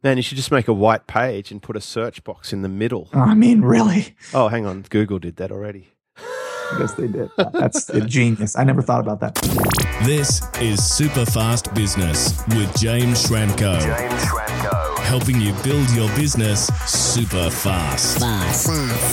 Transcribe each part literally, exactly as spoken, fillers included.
Man, you should just make a white page and put a search box in the middle. I mean, really? Oh, hang on. Google did that already. I guess they did. That's a genius. I never thought about that. This is Super Fast Business with James Schramko. James Schramko. Helping you build your business super fast. Fast.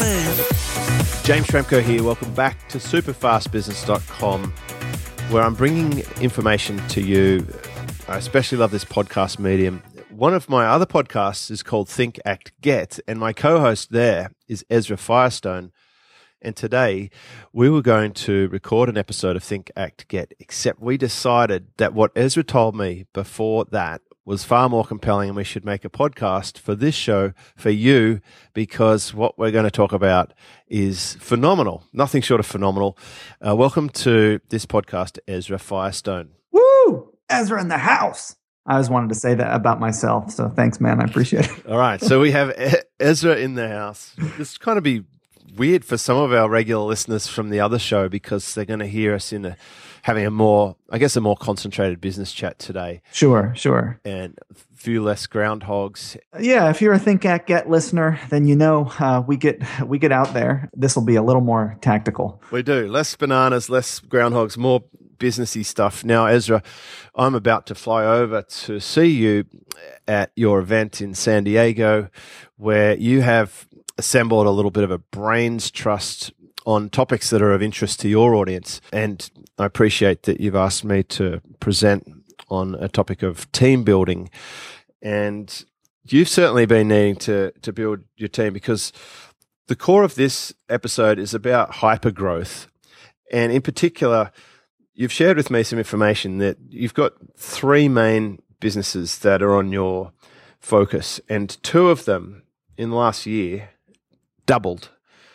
Fast. James Schramko here. Welcome back to super fast business dot com, where I'm bringing information to you. I especially love this podcast medium. One of my other podcasts is called Think, Act, Get, and my co-host there is Ezra Firestone. And today we were going to record an episode of Think, Act, Get, except we decided that what Ezra told me before that was far more compelling, and we should make a podcast for this show for you, because what we're going to talk about is phenomenal, nothing short of phenomenal. Uh, welcome to this podcast, Ezra Firestone. Woo! Ezra in the house. I always wanted to say that about myself, so thanks, man. I appreciate it. All right, so we have Ezra in the house. This is kind of be weird for some of our regular listeners from the other show, because they're going to hear us in a having a more, I guess, a more concentrated business chat today. Sure, sure. And a few less groundhogs. Yeah, if you're a Think, Act, Get listener, then you know uh, we get we get out there. This will be a little more tactical. We do. Less bananas, less groundhogs, more businessy stuff. Now, Ezra, I'm about to fly over to see you at your event in San Diego, where you have assembled a little bit of a brains trust on topics that are of interest to your audience. And I appreciate that you've asked me to present on a topic of team building. And you've certainly been needing to, to build your team, because the core of this episode is about hypergrowth. And in particular, you've shared with me some information that you've got three main businesses that are on your focus, and two of them in the last year doubled,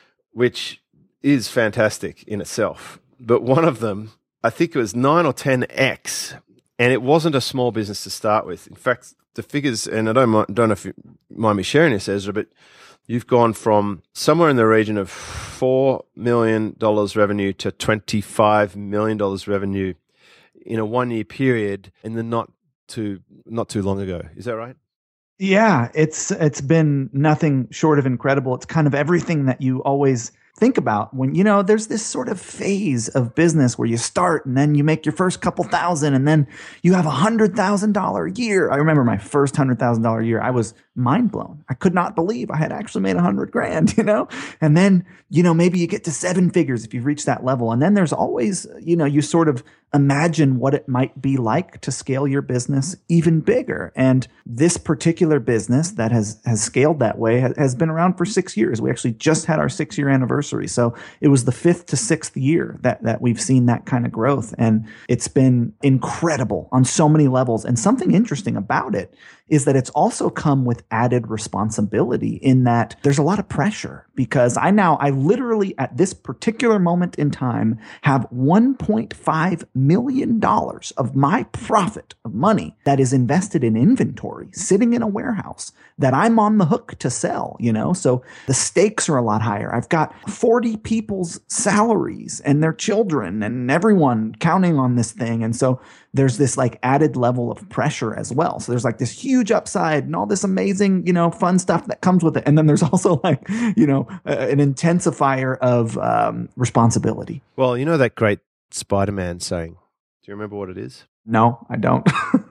which is fantastic in itself. But one of them, I think it was nine or ten X, and it wasn't a small business to start with. In fact, the figures, and I don't, mind, don't know if you mind me sharing this, Ezra, but you've gone from somewhere in the region of four million dollars revenue to twenty-five million dollars revenue in a one-year period, in the not too not too long ago. Is that right? Yeah, it's it's been nothing short of incredible. It's kind of everything that you always think about when, you know, there's this sort of phase of business where you start and then you make your first couple thousand and then you have a hundred thousand dollar a year. I remember my first hundred thousand dollar year. I was mind blown. I could not believe I had actually made a hundred grand, you know, and then, you know, maybe you get to seven figures if you've reached that level. And then there's always, you know, you sort of imagine what it might be like to scale your business even bigger. And this particular business that has, has scaled that way has, has been around for six years. We actually just had our six year anniversary. So it was the fifth to sixth year that, that we've seen that kind of growth. And it's been incredible on so many levels. And something interesting about it is that it's also come with added responsibility, in that there's a lot of pressure, because I now, I literally at this particular moment in time have one point five million dollars of my profit of money that is invested in inventory sitting in a warehouse that I'm on the hook to sell, you know? So the stakes are a lot higher. I've got forty people's salaries and their children and everyone counting on this thing. And so there's this like added level of pressure as well. So there's like this huge upside and all this amazing, you know, fun stuff that comes with it. And then there's also like, you know, uh, an intensifier of um, responsibility. Well, you know that great Spider-Man saying, do you remember what it is? No, I don't.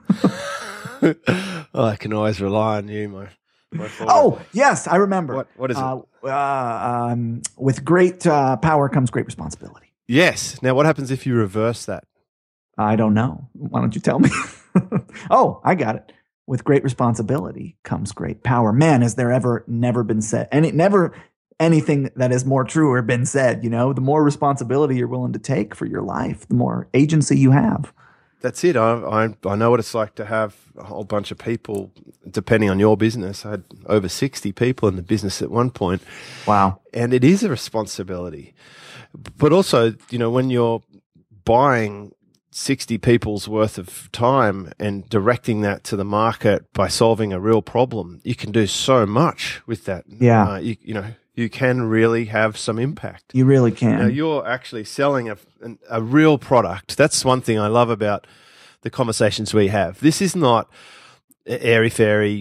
Oh, I can always rely on you, my, my Oh, yes, I remember. What, what is it? Uh, uh, um, with great uh, power comes great responsibility. Yes. Now, what happens if you reverse that? I don't know. Why don't you tell me? Oh, I got it. With great responsibility comes great power. Man, has there ever never been said, and it never anything that is more true or been said, you know, the more responsibility you're willing to take for your life, the more agency you have. That's it. I, I I know what it's like to have a whole bunch of people, depending on your business. I had over sixty people in the business at one point. Wow. And it is a responsibility. But also, you know, when you're buying sixty people's worth of time and directing that to the market by solving a real problem, you can do so much with that. Yeah. Uh, you, you know, you can really have some impact. You really can. Now, you're actually selling a, a real product. That's one thing I love about the conversations we have. This is not airy-fairy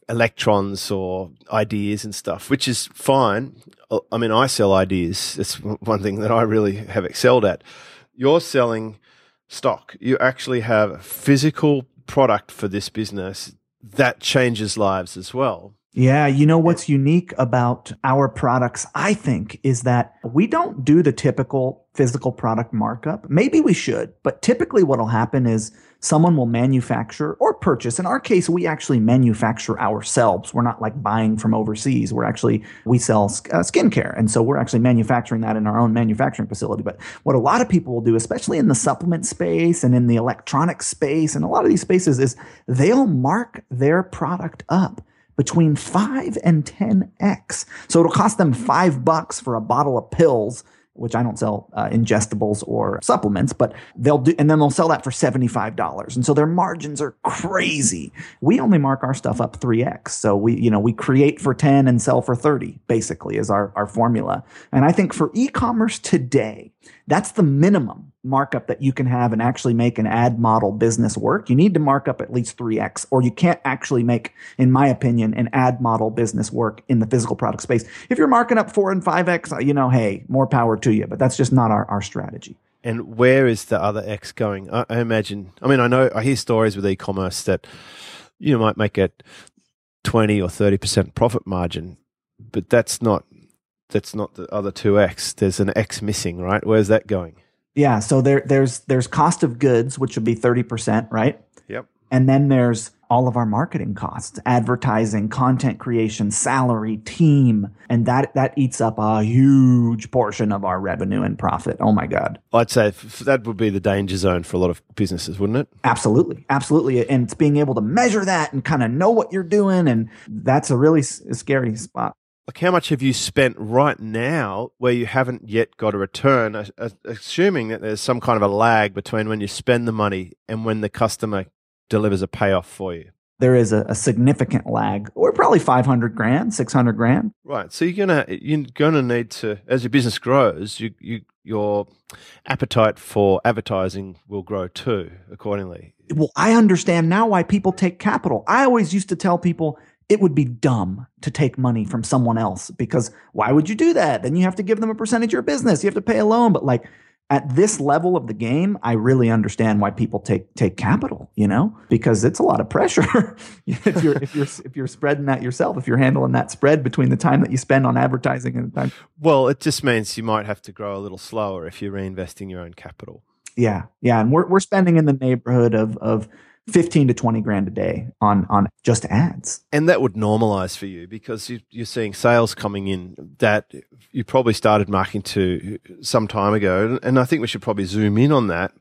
electrons or ideas and stuff, which is fine. I mean, I sell ideas. It's one thing that I really have excelled at. You're selling stock. You actually have a physical product for this business that changes lives as well. Yeah, you know what's unique about our products, I think, is that we don't do the typical physical product markup. Maybe we should, but typically what will happen is someone will manufacture or purchase. In our case, we actually manufacture ourselves. We're not like buying from overseas. We're actually, we sell uh, skincare. And so we're actually manufacturing that in our own manufacturing facility. But what a lot of people will do, especially in the supplement space and in the electronic space and a lot of these spaces, is they'll mark their product up between five and ten x. So it'll cost them five bucks for a bottle of pills, which I don't sell uh, ingestibles or supplements, but they'll do, and then they'll sell that for seventy-five dollars. And so their margins are crazy. We only mark our stuff up three x. So we, you know, we create for ten and sell for thirty, basically, is our, our formula. And I think for e-commerce today, that's the minimum markup that you can have and actually make an ad model business work. You need to mark up at least three x, or you can't actually make, in my opinion, an ad model business work in the physical product space. If you're marking up four and five x, you know, hey, more power to you, but that's just not our, our strategy. And where is the other X going? I, I imagine, I mean, I know, I hear stories with e-commerce that you might make a twenty or thirty percent profit margin, but that's not, that's not the other two X. There's an X missing, right? Where's that going? Yeah, so there, there's there's cost of goods, which would be thirty percent, right? Yep. And then there's all of our marketing costs, advertising, content creation, salary, team, and that that eats up a huge portion of our revenue and profit. Oh my God. I'd say f- that would be the danger zone for a lot of businesses, wouldn't it? Absolutely. Absolutely. And it's being able to measure that and kind of know what you're doing, and that's a really s- scary spot. Like, how much have you spent right now where you haven't yet got a return, uh, uh, assuming that there's some kind of a lag between when you spend the money and when the customer delivers a payoff for you? There is a, a significant lag. We're probably five hundred grand, six hundred grand. Right. So you're gonna you're gonna need to, as your business grows, you you your appetite for advertising will grow too accordingly. Well, I understand now why people take capital. I always used to tell people it would be dumb to take money from someone else, because why would you do that? Then you have to give them a percentage of your business. You have to pay a loan. But like at this level of the game, I really understand why people take take capital, you know, because it's a lot of pressure. if you're if you're if you're spreading that yourself, if you're handling that spread between the time that you spend on advertising and the time. Well, it just means you might have to grow a little slower if you're reinvesting your own capital. Yeah, yeah, and we're we're spending in the neighborhood of of fifteen to twenty grand a day on, on just ads. And that would normalize for you because you, you're seeing sales coming in that you probably started marketing to some time ago. And I think we should probably zoom in on that.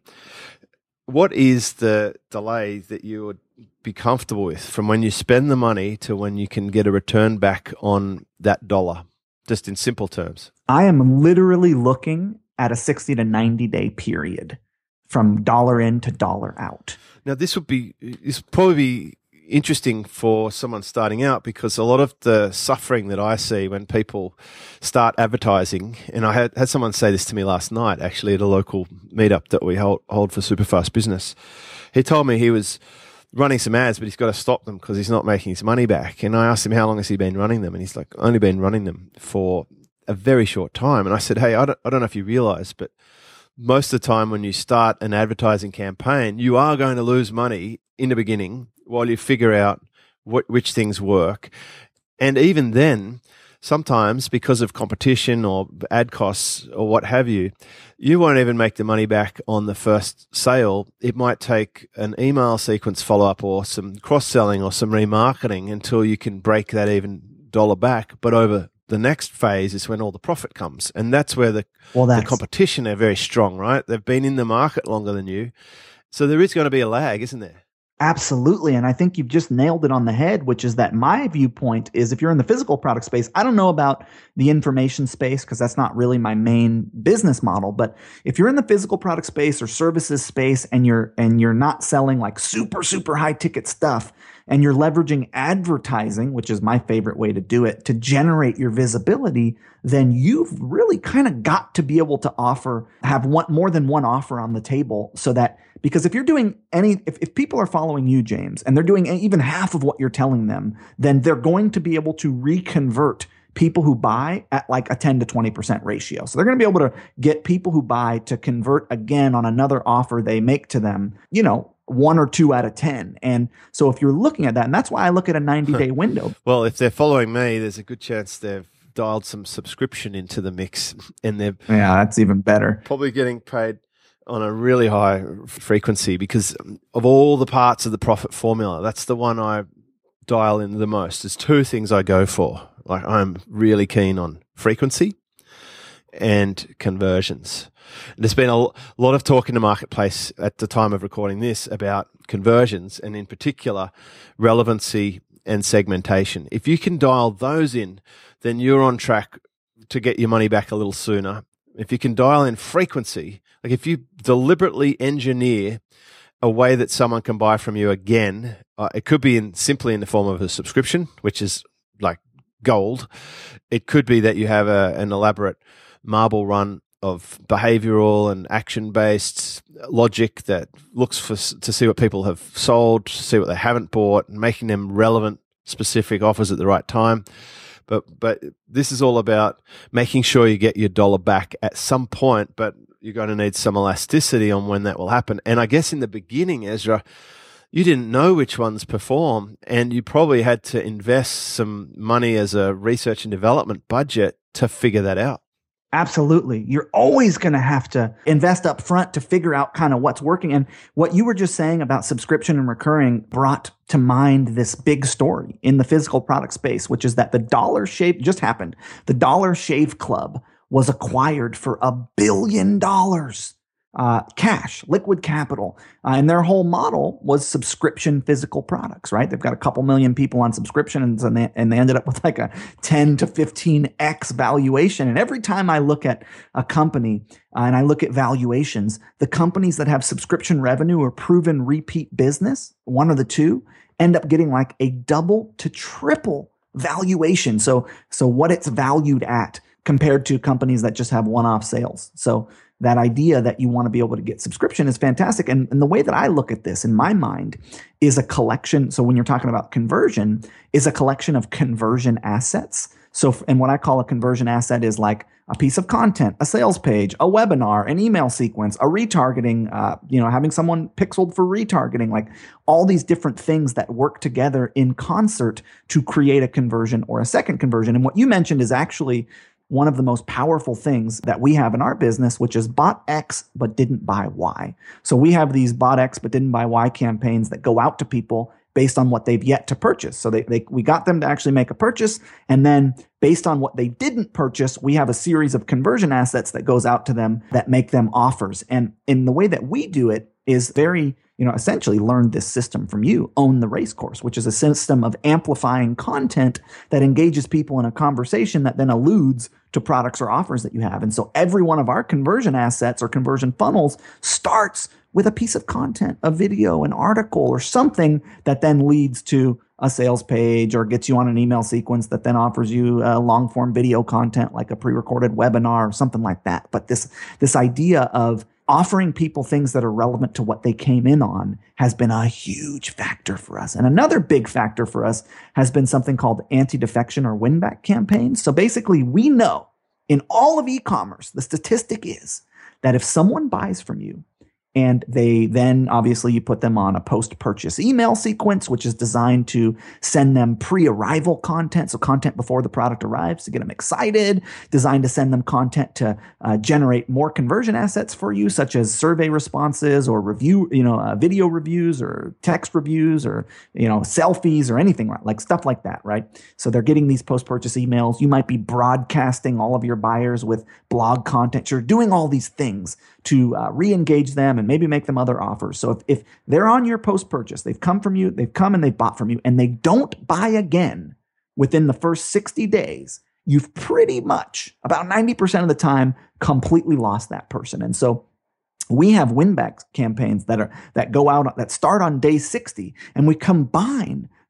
What is the delay that you would be comfortable with from when you spend the money to when you can get a return back on that dollar, just in simple terms? I am literally looking at a sixty to ninety day period from dollar in to dollar out. Now, this would be, this would probably be interesting for someone starting out, because a lot of the suffering that I see when people start advertising, and I had, had someone say this to me last night, actually, at a local meetup that we hold, hold for Superfast Business. He told me he was running some ads, but he's got to stop them because he's not making his money back. And I asked him, how long has he been running them? And he's like, only been running them for a very short time. And I said, hey, I don't, I don't know if you realize, but most of the time when you start an advertising campaign, you are going to lose money in the beginning while you figure out what, which things work. And even then, sometimes because of competition or ad costs or what have you, you won't even make the money back on the first sale. It might take an email sequence follow-up or some cross-selling or some remarketing until you can break that even dollar back. But over the next phase is when all the profit comes. And that's where the, well, that's, the competition are very strong, right? They've been in the market longer than you. So there is going to be a lag, isn't there? Absolutely. And I think you've just nailed it on the head, which is that my viewpoint is if you're in the physical product space, I don't know about the information space because that's not really my main business model. But if you're in the physical product space or services space and you're and you're not selling like super, super high ticket stuff, and you're leveraging advertising, which is my favorite way to do it, to generate your visibility, then you've really kind of got to be able to offer, have one, more than one offer on the table so that, because if you're doing any, if, if people are following you, James, and they're doing even half of what you're telling them, then they're going to be able to reconvert people who buy at like a ten to twenty percent ratio. So they're going to be able to get people who buy to convert again on another offer they make to them, you know, one or two out of ten. And so if you're looking at that, and that's why I look at a ninety day window. Well, if they're following me, there's a good chance they've dialed some subscription into the mix, and they're yeah, that's even better. Probably getting paid on a really high frequency because of all the parts of the profit formula. That's the one I dial in the most. There's two things I go for. Like I'm really keen on frequency and conversions. And there's been a lot of talk in the marketplace at the time of recording this about conversions and in particular relevancy and segmentation. If you can dial those in, then you're on track to get your money back a little sooner. If you can dial in frequency, like if you deliberately engineer a way that someone can buy from you again, uh, it could be in simply in the form of a subscription, which is like gold. It could be that you have a, an elaborate marble run of behavioral and action-based logic that looks for to see what people have sold, see what they haven't bought, and making them relevant, specific offers at the right time. But but this is all about making sure you get your dollar back at some point, but you're going to need some elasticity on when that will happen. And I guess in the beginning, Ezra, you didn't know which ones perform, and you probably had to invest some money as a research and development budget to figure that out. Absolutely. You're always going to have to invest up front to figure out kind of what's working. And what you were just saying about subscription and recurring brought to mind this big story in the physical product space, which is that the Dollar Shave just happened. The Dollar Shave Club was acquired for a billion dollars. Uh, cash, liquid capital. Uh, and their whole model was subscription physical products, right? They've got a couple million people on subscription and, and, they, and they ended up with like a ten to fifteen x valuation. And every time I look at a company uh, and I look at valuations, the companies that have subscription revenue or proven repeat business, one of the two, end up getting like a double to triple valuation. So, so what it's valued at compared to companies that just have one-off sales. So that idea that you want to be able to get subscription is fantastic. And, and the way that I look at this in my mind is a collection. So when you're talking about conversion, is a collection of conversion assets. So, and what I call a conversion asset is like a piece of content, a sales page, a webinar, an email sequence, a retargeting, uh, you know, having someone pixeled for retargeting, like all these different things that work together in concert to create a conversion or a second conversion. And what you mentioned is actually one of the most powerful things that we have in our business, which is bought X but didn't buy Y. So we have these bought X but didn't buy Y campaigns that go out to people based on what they've yet to purchase. So they, they we got them to actually make a purchase, and then based on what they didn't purchase, we have a series of conversion assets that goes out to them that make them offers. And in the way that we do it is very, you know, essentially learned this system from you, Own the Race Course, which is a system of amplifying content that engages people in a conversation that then alludes to products or offers that you have. And so every one of our conversion assets or conversion funnels starts with a piece of content, a video, an article, or something that then leads to a sales page or gets you on an email sequence that then offers you uh, long form video content like a pre-recorded webinar or something like that. But this, this idea of offering people things that are relevant to what they came in on has been a huge factor for us. And another big factor for us has been something called anti-defection or win-back campaigns. So basically, we know in all of e-commerce, the statistic is that if someone buys from you, and they then, obviously, you put them on a post-purchase email sequence, which is designed to send them pre-arrival content, so content before the product arrives to get them excited, designed to send them content to uh, generate more conversion assets for you, such as survey responses or review, you know, uh, video reviews or text reviews or, you know, selfies or anything like stuff like that, right? So they're getting these post-purchase emails. You might be broadcasting all of your buyers with blog content. You're doing all these things to uh, re-engage them and maybe make them other offers. So if, if they're on your post-purchase, they've come from you, they've come and they've bought from you, and they don't buy again within the first sixty days, you've pretty much, about ninety percent of the time, completely lost that person. And so we have win-back campaigns that are that go out, that start on day sixty, and we combine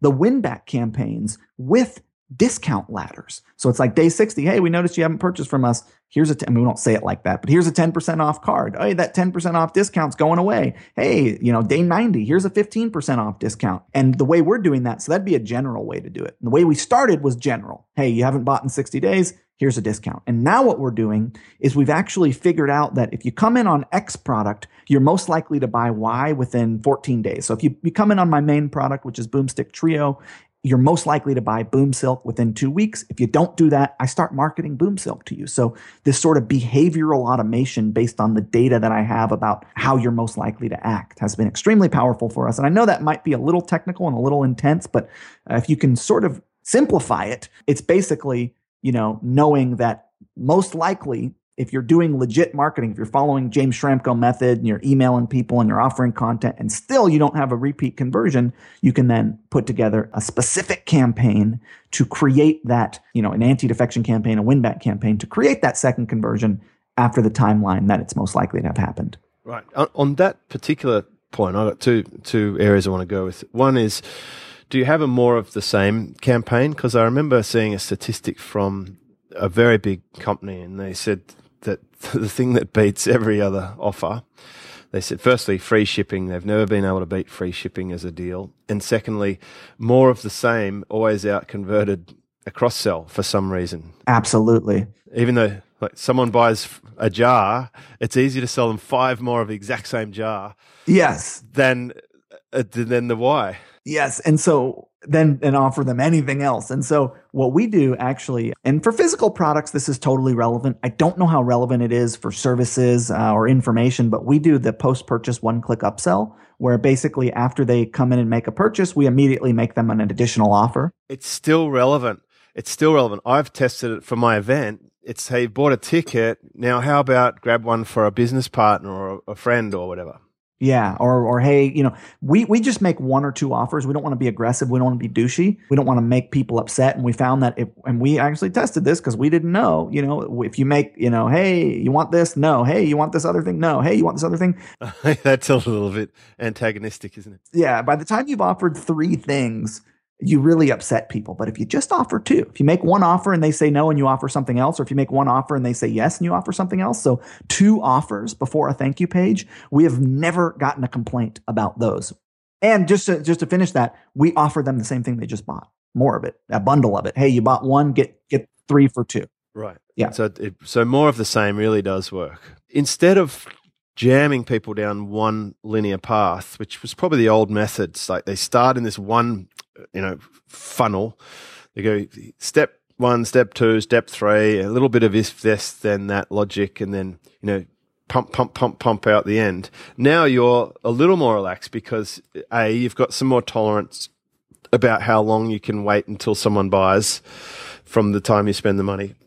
the win-back campaigns with discount ladders. So it's like day sixty, hey, we noticed you haven't purchased from us. Here's a, t- I mean, we don't say it like that, but here's a ten percent off card. Hey, that ten percent off discount's going away. Hey, you know, day ninety, here's a fifteen percent off discount. And the way we're doing that, so that'd be a general way to do it. And the way we started was general. Hey, you haven't bought in sixty days, here's a discount. And now what we're doing is we've actually figured out that if you come in on X product, you're most likely to buy Y within fourteen days. So if you, you come in on my main product, which is Boomstick Trio, you're most likely to buy Boom Silk within two weeks. If you don't do that, I start marketing Boom Silk to you. So this sort of behavioral automation based on the data that I have about how you're most likely to act has been extremely powerful for us. And I know that might be a little technical and a little intense, but uh, if you can sort of simplify it, it's basically, you know, knowing that most likely if you're doing legit marketing, if you're following James Schramko method and you're emailing people and you're offering content and still you don't have a repeat conversion, you can then put together a specific campaign to create that, you know, an anti-defection campaign, a win-back campaign to create that second conversion after the timeline that it's most likely to have happened. Right. On, on that particular point, I've got two two areas I want to go with. One is, do you have a more of the same campaign? Because I remember seeing a statistic from a very big company and they said that the thing that beats every other offer, they said, firstly, free shipping. They've never been able to beat free shipping as a deal. And secondly, more of the same always out converted a cross sell for some reason. Absolutely. Even though like someone buys a jar, it's easier to sell them five more of the exact same jar. Yes. Than, uh, than the why. Yes. And so then and offer them anything else. And so what we do actually, and for physical products, this is totally relevant. I don't know how relevant it is for services uh, or information, but we do the post-purchase one-click upsell, where basically after they come in and make a purchase, we immediately make them an additional offer. It's still relevant. It's still relevant. I've tested it for my event. It's, hey, you bought a ticket. Now, how about grab one for a business partner or a friend or whatever? Yeah. Or, or, hey, you know, we, we just make one or two offers. We don't want to be aggressive. We don't want to be douchey. We don't want to make people upset. And we found that if, and we actually tested this because we didn't know, you know, if you make, you know, hey, you want this? No. Hey, you want this other thing? No. Hey, you want this other thing? That's a little bit antagonistic, isn't it? Yeah. By the time you've offered three things, you really upset people. But if you just offer two, if you make one offer and they say no and you offer something else, or if you make one offer and they say yes and you offer something else, so two offers before a thank you page, we have never gotten a complaint about those. And just to, just to finish that, we offer them the same thing they just bought, more of it, a bundle of it. Hey, you bought one, get get three for two. Right. Yeah. So it, so more of the same really does work. Instead of jamming people down one linear path, which was probably the old methods, like they start in this one, you know, funnel. They go step one, step two, step three, a little bit of if this, then that logic, and then, you know, pump, pump, pump, pump out the end. Now you're a little more relaxed because A, you've got some more tolerance about how long you can wait until someone buys from the time you spend the money.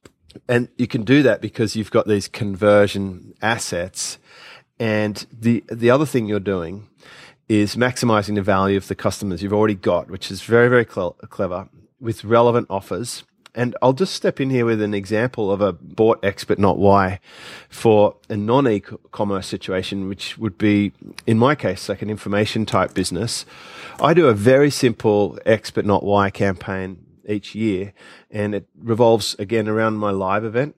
And you can do that because you've got these conversion assets. And the the other thing you're doing is maximizing the value of the customers you've already got, which is very, very cl- clever, with relevant offers. And I'll just step in here with an example of a bought X but not Y for a non-e-commerce situation, which would be, in my case, like an information type business. I do a very simple X but not Y campaign each year, and it revolves again around my live event.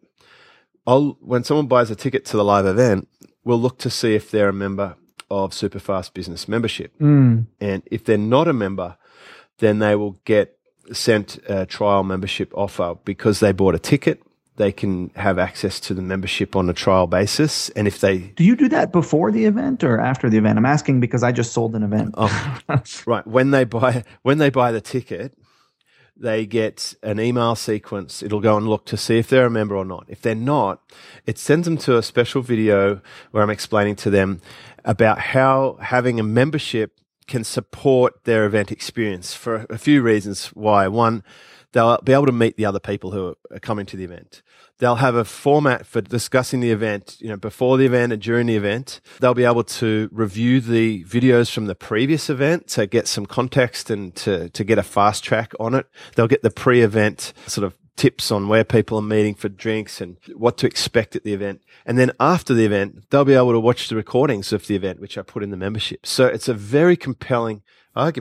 I'll, when someone buys a ticket to the live event, we'll look to see if they're a member of Superfast Business membership. Mm. And if they're not a member, then they will get sent a trial membership offer because they bought a ticket. They can have access to the membership on a trial basis. And if they... Do you do that before the event or after the event? I'm asking because I just sold an event. Oh, right. When they buy, when they buy the ticket, they get an email sequence. It'll go and look to see if they're a member or not. If they're not, it sends them to a special video where I'm explaining to them about how having a membership can support their event experience for a few reasons why. One, they'll be able to meet the other people who are coming to the event. They'll have a format for discussing the event, you know, before the event and during the event. They'll be able to review the videos from the previous event to get some context and to, to get a fast track on it. They'll get the pre-event sort of tips on where people are meeting for drinks and what to expect at the event. And then after the event, they'll be able to watch the recordings of the event, which I put in the membership. So it's a very compelling argument.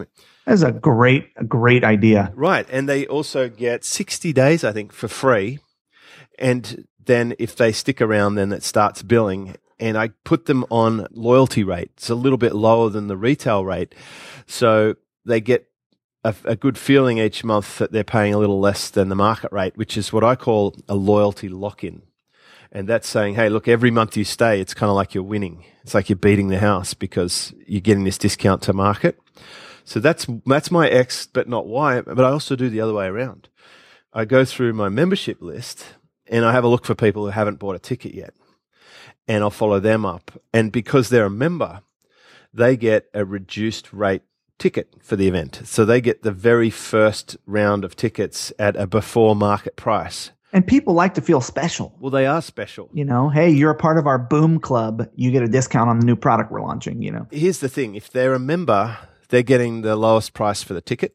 That's a great, a great idea. Right. And they also get sixty days, I think, for free. And then if they stick around, then it starts billing. And I put them on loyalty rate. It's a little bit lower than the retail rate. So they get a, a good feeling each month that they're paying a little less than the market rate, which is what I call a loyalty lock-in. And that's saying, hey, look, every month you stay, it's kind of like you're winning. It's like you're beating the house because you're getting this discount to market. So that's that's my X, but not Y. But I also do the other way around. I go through my membership list and I have a look for people who haven't bought a ticket yet. And I'll follow them up. And because they're a member, they get a reduced rate ticket for the event. So they get the very first round of tickets at a before market price. And people like to feel special. Well, they are special. You know, hey, you're a part of our Boom Club. You get a discount on the new product we're launching, you know. Here's the thing. If they're a member, they're getting the lowest price for the ticket.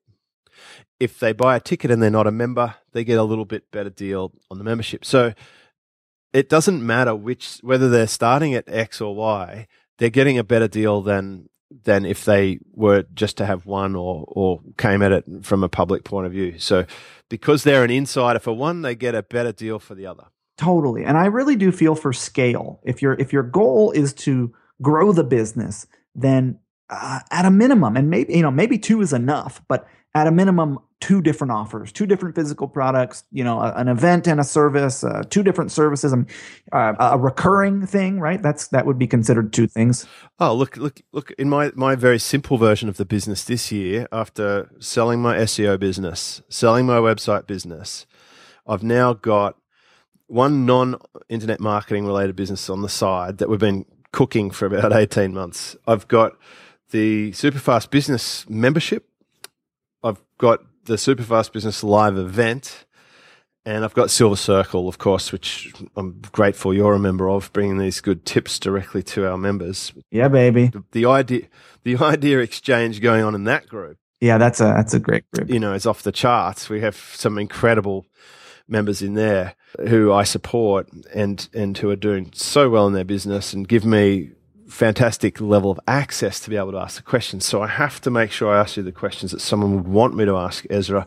If they buy a ticket and they're not a member, they get a little bit better deal on the membership. So it doesn't matter which whether they're starting at X or Y, they're getting a better deal than than if they were just to have one or or came at it from a public point of view. So because they're an insider for one, they get a better deal for the other. Totally. And I really do feel for scale. If your if your goal is to grow the business, then uh, at a minimum, and maybe you know maybe two is enough, but at a minimum, two different offers, two different physical products, you know, a, an event and a service, uh, two different services, um, uh, a recurring thing, right? That's that would be considered two things. Oh, look, look, look! In my my very simple version of the business this year, after selling my S E O business, selling my website business, I've now got one non-internet marketing related business on the side that we've been cooking for about eighteen months. I've got the Superfast Business membership. I've got the Superfast Business live event, and I've got Silver Circle, of course, which I'm grateful you're a member of, bringing these good tips directly to our members. Yeah, baby. The, the idea, the idea exchange going on in that group. Yeah, that's a that's a great group. You know, it's off the charts. We have some incredible members in there who I support and and who are doing so well in their business and give me fantastic level of access to be able to ask the questions. So I have to make sure I ask you the questions that someone would want me to ask. Ezra,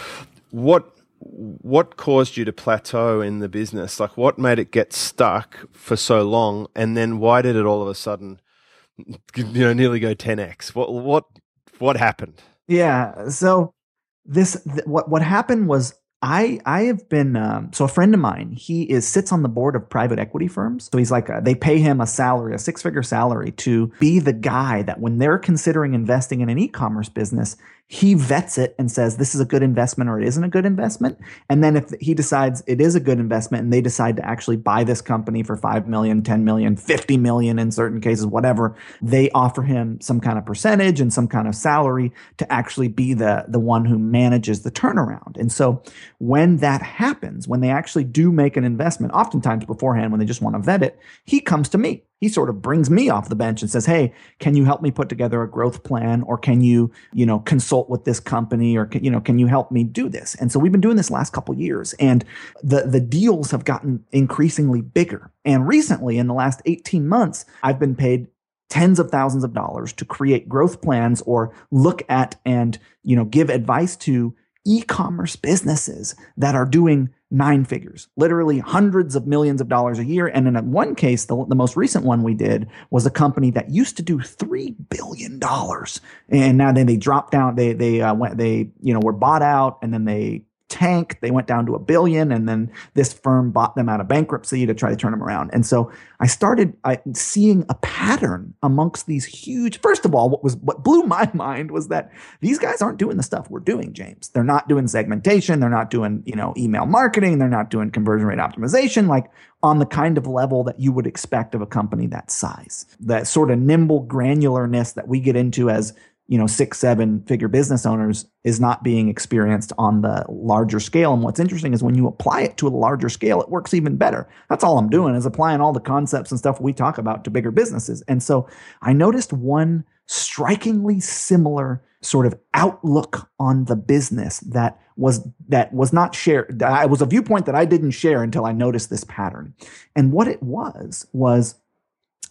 what what caused you to plateau in the business? Like, what made it get stuck for so long, and then why did it all of a sudden, you know, nearly go ten x? What what what happened? Yeah. So this th- what what happened was I I have been um, so a friend of mine, he is sits on the board of private equity firms. So he's like a, they pay him a salary, a six figure salary, to be the guy that when they're considering investing in an e-commerce business, he vets it and says this is a good investment or it isn't a good investment. And then if he decides it is a good investment and they decide to actually buy this company for five million, ten million, fifty million in certain cases, whatever, they offer him some kind of percentage and some kind of salary to actually be the, the one who manages the turnaround. And so when that happens, when they actually do make an investment, oftentimes beforehand when they just want to vet it, he comes to me. He sort of brings me off the bench and says, hey, can you help me put together a growth plan? Or can you, you know, consult with this company? Or, you know, can you help me do this? And so we've been doing this last couple of years, and the, the deals have gotten increasingly bigger. And recently, in the last eighteen months, I've been paid tens of thousands of dollars to create growth plans or look at and, you know, give advice to e-commerce businesses that are doing nine figures, literally hundreds of millions of dollars a year. And in one case, the, the most recent one we did was a company that used to do three billion dollars. And now then they dropped down, they, they uh, went, they, you know, were bought out, and then they tanked. They went down to a billion, and then this firm bought them out of bankruptcy to try to turn them around. And so I started I, seeing a pattern amongst these huge. First of all, what was what blew my mind was that these guys aren't doing the stuff we're doing, James. They're not doing segmentation. They're not doing, you know, email marketing. They're not doing conversion rate optimization, like on the kind of level that you would expect of a company that size. That sort of nimble granularness that we get into as, you know, six, seven figure business owners is not being experienced on the larger scale. And what's interesting is when you apply it to a larger scale, it works even better. That's all I'm doing, is applying all the concepts and stuff we talk about to bigger businesses. And so I noticed one strikingly similar sort of outlook on the business that was that was not shared. It was a viewpoint that I didn't share until I noticed this pattern. And what it was was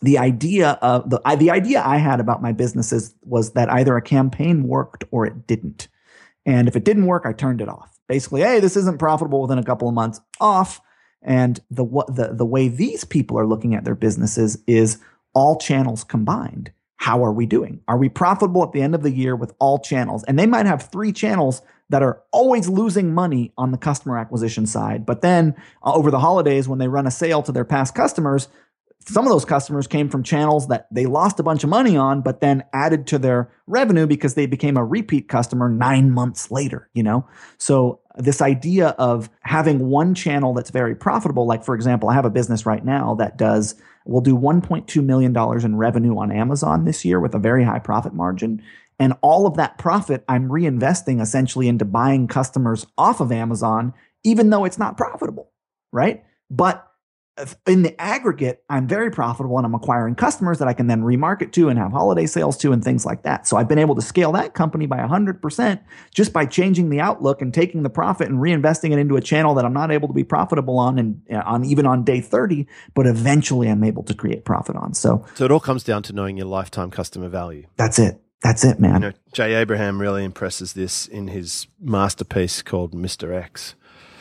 the idea of the I, the idea I had about my businesses was that either a campaign worked or it didn't. And if it didn't work, I turned it off. Basically, hey, this isn't profitable within a couple of months, off. And the the the way these people are looking at their businesses is all channels combined. How are we doing? Are we profitable at the end of the year with all channels? And they might have three channels that are always losing money on the customer acquisition side. But then uh, over the holidays, when they run a sale to their past customers, some of those customers came from channels that they lost a bunch of money on, but then added to their revenue because they became a repeat customer nine months later, you know? So this idea of having one channel that's very profitable, like for example, I have a business right now that does, will do one point two million dollars in revenue on Amazon this year with a very high profit margin. And all of that profit I'm reinvesting essentially into buying customers off of Amazon, even though it's not profitable, right? But in the aggregate, I'm very profitable and I'm acquiring customers that I can then remarket to and have holiday sales to and things like that. So I've been able to scale that company by one hundred percent just by changing the outlook and taking the profit and reinvesting it into a channel that I'm not able to be profitable on and on even on day thirty, but eventually I'm able to create profit on. So, so it all comes down to knowing your lifetime customer value. That's it. That's it, man. You know, Jay Abraham really impresses this in his masterpiece called Mister X.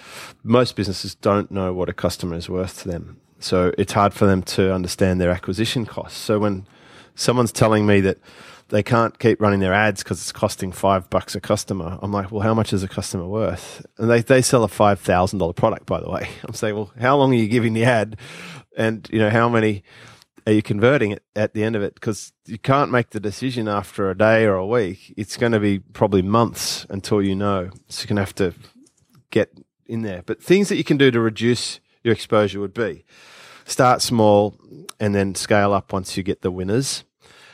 Most businesses don't know what a customer is worth to them. So it's hard for them to understand their acquisition costs. So when someone's telling me that they can't keep running their ads because it's costing five bucks a customer, I'm like, well, how much is a customer worth? And they, they sell a five thousand dollars product, by the way. I'm saying, well, how long are you giving the ad? And, you know, how many are you converting it at the end of it? Because you can't make the decision after a day or a week. It's going to be probably months until you know. So you're going to have to get in there. But things that you can do to reduce your exposure would be start small and then scale up once you get the winners,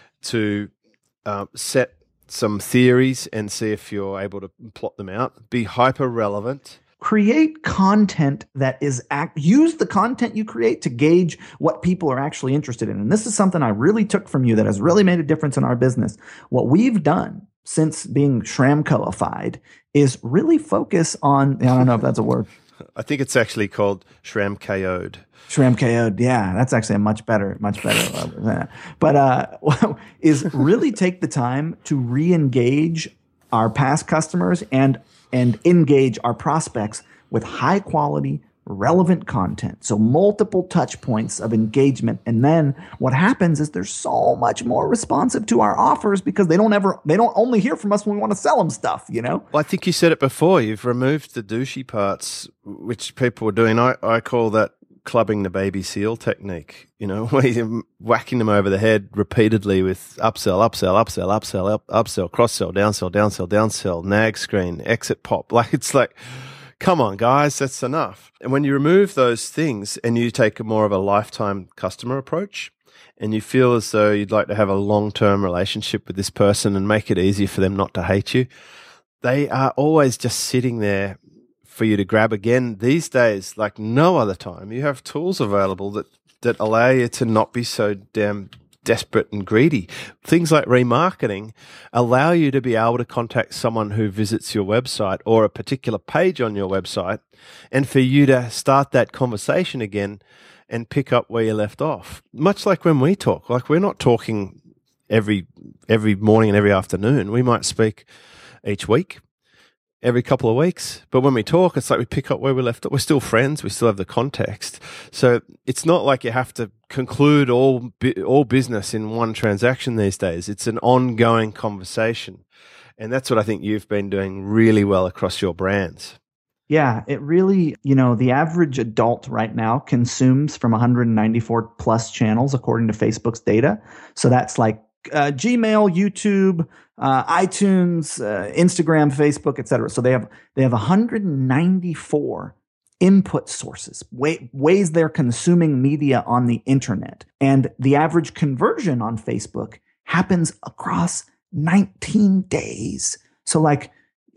to uh, set some theories and see if you're able to plot them out, be hyper relevant. Create content that is act, use the content you create to gauge what people are actually interested in. And this is something I really took from you that has really made a difference in our business. What we've done since being Schramkoified is really focus on, I don't know if that's a word. I think it's actually called Schramkoed. Schramkoed, yeah, that's actually a much better, much better. Uh, but uh, is really take the time to re-engage our past customers and and engage our prospects with high quality, relevant content. So multiple touch points of engagement. And then what happens is they're so much more responsive to our offers because they don't ever, they don't only hear from us when we want to sell them stuff, you know? Well, I think you said it before. You've removed the douchey parts, which people were doing. I, I call that clubbing the baby seal technique, you know, where you're whacking them over the head repeatedly with upsell, upsell, upsell, upsell, up, upsell, cross-sell, downsell, downsell, downsell, nag screen, exit pop. Like, it's like, come on, guys, that's enough. And when you remove those things and you take a more of a lifetime customer approach and you feel as though you'd like to have a long-term relationship with this person and make it easier for them not to hate you, they are always just sitting there for you to grab again. These days, like no other time, you have tools available that, that allow you to not be so damn desperate and greedy. Things like remarketing allow you to be able to contact someone who visits your website or a particular page on your website and for you to start that conversation again and pick up where you left off. Much like when we talk, like we're not talking every every morning and every afternoon. We might speak each week, every couple of weeks. But when we talk, it's like we pick up where we left off. We're still friends. We still have the context. So it's not like you have to conclude all all business in one transaction these days. It's an ongoing conversation. And that's what I think you've been doing really well across your brands. Yeah, it really, you know, the average adult right now consumes from one hundred ninety-four plus channels according to Facebook's data. So that's like uh, Gmail, YouTube, uh, iTunes, uh, Instagram, Facebook, et cetera. So they have they have one hundred ninety-four input sources, way, ways they're consuming media on the internet. And the average conversion on Facebook happens across nineteen days. So like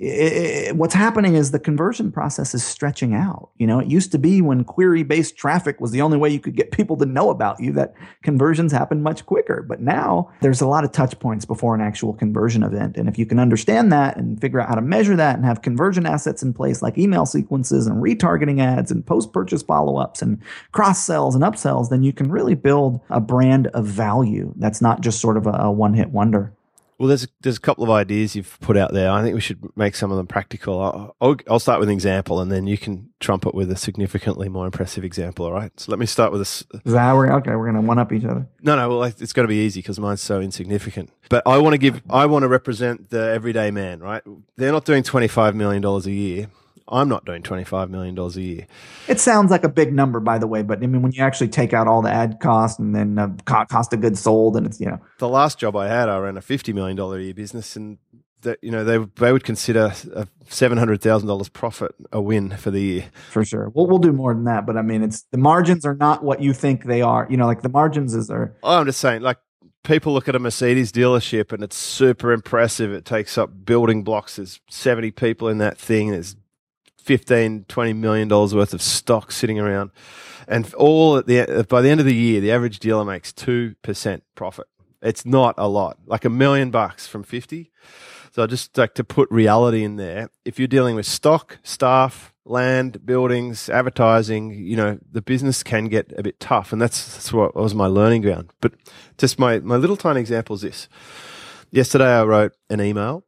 it, it, what's happening is the conversion process is stretching out. You know, it used to be when query-based traffic was the only way you could get people to know about you that conversions happen much quicker. But now there's a lot of touch points before an actual conversion event. And if you can understand that and figure out how to measure that and have conversion assets in place like email sequences and retargeting ads and post-purchase follow-ups and cross-sells and upsells, then you can really build a brand of value that's not just sort of a, a one-hit wonder. Well, there's a, there's a couple of ideas you've put out there. I think we should make some of them practical. I'll, I'll, I'll start with an example, and then you can trump it with a significantly more impressive example, all right? So let me start with this. Is that we're, okay, we're going to one-up each other. No, no, well, it's going to be easy because mine's so insignificant. But I want to give, I want to represent the everyday man, right? They're not doing twenty-five million dollars a year. I'm not doing twenty-five million dollars a year. It sounds like a big number, by the way, but I mean, when you actually take out all the ad costs and then uh, cost of goods sold, and it's, you know. The last job I had, I ran a fifty million dollars a year business, and that, you know, they they would consider a seven hundred thousand dollars profit a win for the year. For sure. We'll, we'll do more than that, but I mean, it's the margins are not what you think they are. You know, like the margins is are. Oh, I'm just saying, like, people look at a Mercedes dealership and it's super impressive. It takes up building blocks. There's seventy people in that thing. There's fifteen, twenty million dollars worth of stock sitting around. And all at the by the end of the year, the average dealer makes two percent profit. It's not a lot, like a million bucks from fifty. So I just like to put reality in there. If you're dealing with stock, staff, land, buildings, advertising, you know, the business can get a bit tough. And that's, that's what was my learning ground. But just my, my little tiny example is this. Yesterday, I wrote an email.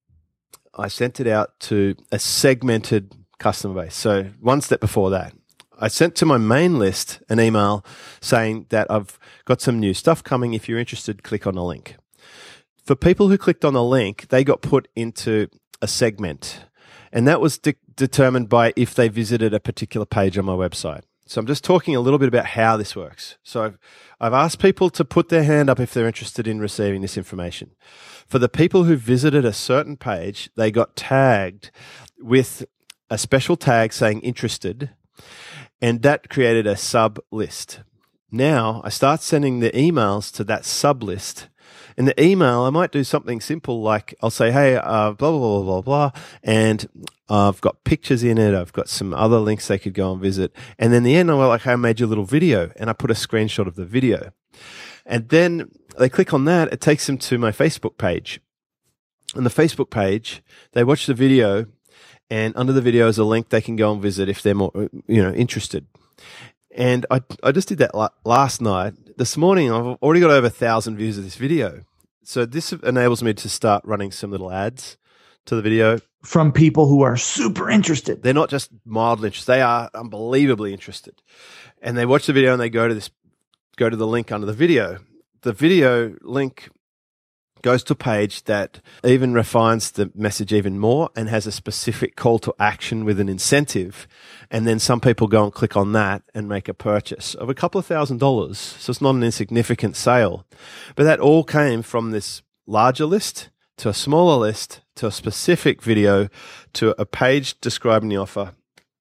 I sent it out to a segmented customer base. So one step before that, I sent to my main list an email saying that I've got some new stuff coming. If you're interested, click on the link. For people who clicked on the link, they got put into a segment, and that was de- determined by if they visited a particular page on my website. So I'm just talking a little bit about how this works. So I've, I've asked people to put their hand up if they're interested in receiving this information. For the people who visited a certain page, they got tagged with a special tag saying interested, and that created a sub list. Now I start sending the emails to that sub list. In the email, I might do something simple like I'll say, hey, uh, blah, blah, blah, blah, blah, and uh, I've got pictures in it. I've got some other links they could go and visit. And then in the end, I'm like, hey, I made you a little video, and I put a screenshot of the video. And then they click on that. It takes them to my Facebook page. On the Facebook page, they watch the video, and under the video is a link they can go and visit if they're more, you know, interested. And I I just did that la- last night. This morning, I've already got over a thousand views of this video. So this enables me to start running some little ads to the video. From people who are super interested. They're not just mildly interested. They are unbelievably interested. And they watch the video and they go to this, go to the link under the video. The video link goes to a page that even refines the message even more and has a specific call to action with an incentive. And then some people go and click on that and make a purchase of a couple of thousand dollars. So it's not an insignificant sale. But that all came from this larger list to a smaller list to a specific video to a page describing the offer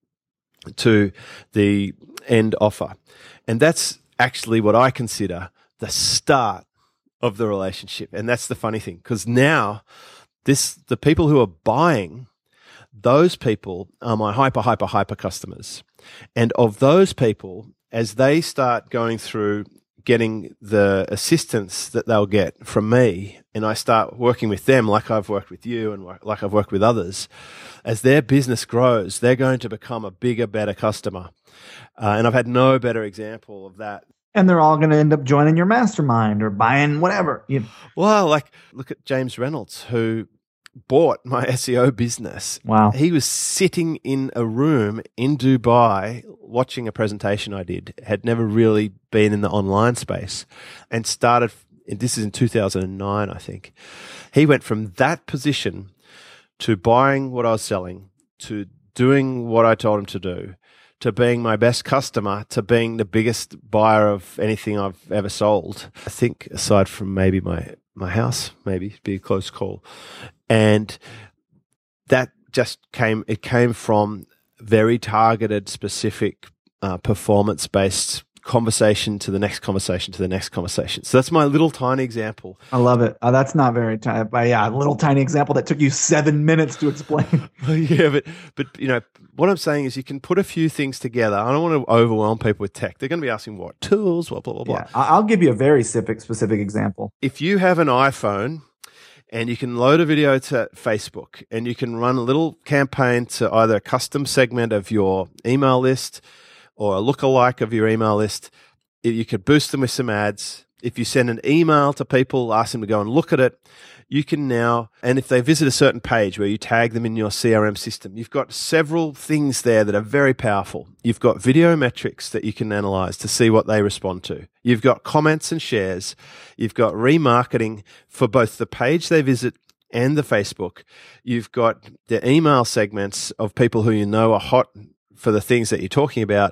to the end offer. And that's actually what I consider the start of the relationship. And that's the funny thing, because now this the people who are buying, those people are my hyper, hyper, hyper customers. And of those people, as they start going through getting the assistance that they'll get from me, and I start working with them like I've worked with you and like I've worked with others, as their business grows, they're going to become a bigger, better customer. Uh, and I've had no better example of that. And they're all going to end up joining your mastermind or buying whatever. You know. Well, like, look at James Reynolds, who bought my S E O business. Wow. He was sitting in a room in Dubai watching a presentation I did, had never really been in the online space, and started, this is in two thousand nine, I think. He went from that position to buying what I was selling, to doing what I told him to do, to being my best customer, to being the biggest buyer of anything I've ever sold. I think aside from maybe my, my house, maybe be a close call. And that just came, it came from very targeted, specific, uh, performance-based conversation to the next conversation to the next conversation. So that's my little tiny example. I love it. Oh, that's not very tiny, but yeah, a little tiny example that took you seven minutes to explain. Yeah, but but you know what I'm saying is you can put a few things together. I don't want to overwhelm people with tech. They're going to be asking what tools, blah blah blah blah. Yeah, I'll give you a very specific specific example. If you have an iPhone and you can load a video to Facebook and you can run a little campaign to either a custom segment of your email list or a lookalike of your email list, you could boost them with some ads. If you send an email to people, ask them to go and look at it, you can now, and if they visit a certain page where you tag them in your C R M system, you've got several things there that are very powerful. You've got video metrics that you can analyze to see what they respond to. You've got comments and shares. You've got remarketing for both the page they visit and the Facebook. You've got the email segments of people who you know are hot for the things that you're talking about.